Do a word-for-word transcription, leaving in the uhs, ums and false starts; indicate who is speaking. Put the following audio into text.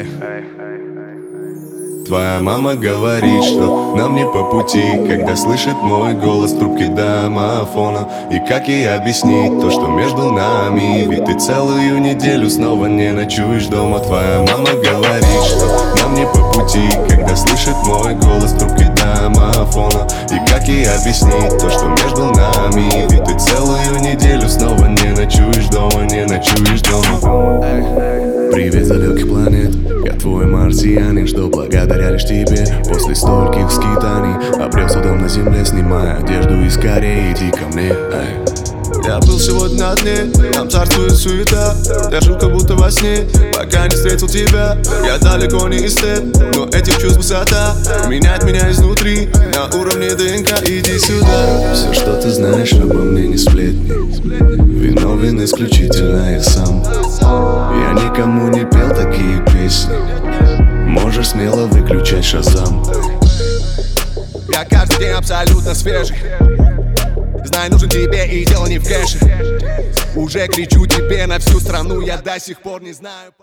Speaker 1: Твоя мама говорит, что нам не по пути, когда слышит мой голос в трубке домофона. И как ей объяснить то, что между нами? Ведь ты целую неделю снова не ночуешь дома. Твоя мама говорит, что нам не по пути, когда слышит мой голос в трубке домофона. И как ей объяснить то, что между нами? Ведь ты целую неделю снова не ночуешь дома, не ночуешь дома. Привет, далеких планет, я твой марсианин, что благодаря лишь тебе после стольких скитаний обрел судом на земле, снимая одежду и скорее иди ко мне. Эй. Я был сегодня на дне, там царствует суета. Я жил как будто во сне, пока не встретил тебя. Я далеко не эстет, но этих чувств высота меняет меня изнутри, на уровне ДНК, иди сюда. Все, что ты знаешь обо мне, не сплетни. Виновен исключительно я сам. Я никому не пел такие песни. Можешь смело выключать Шазам.
Speaker 2: Я каждый день абсолютно свежий. Знай, нужен тебе, и дело не в кэше. Уже кричу тебе на всю страну, я до сих пор не знаю.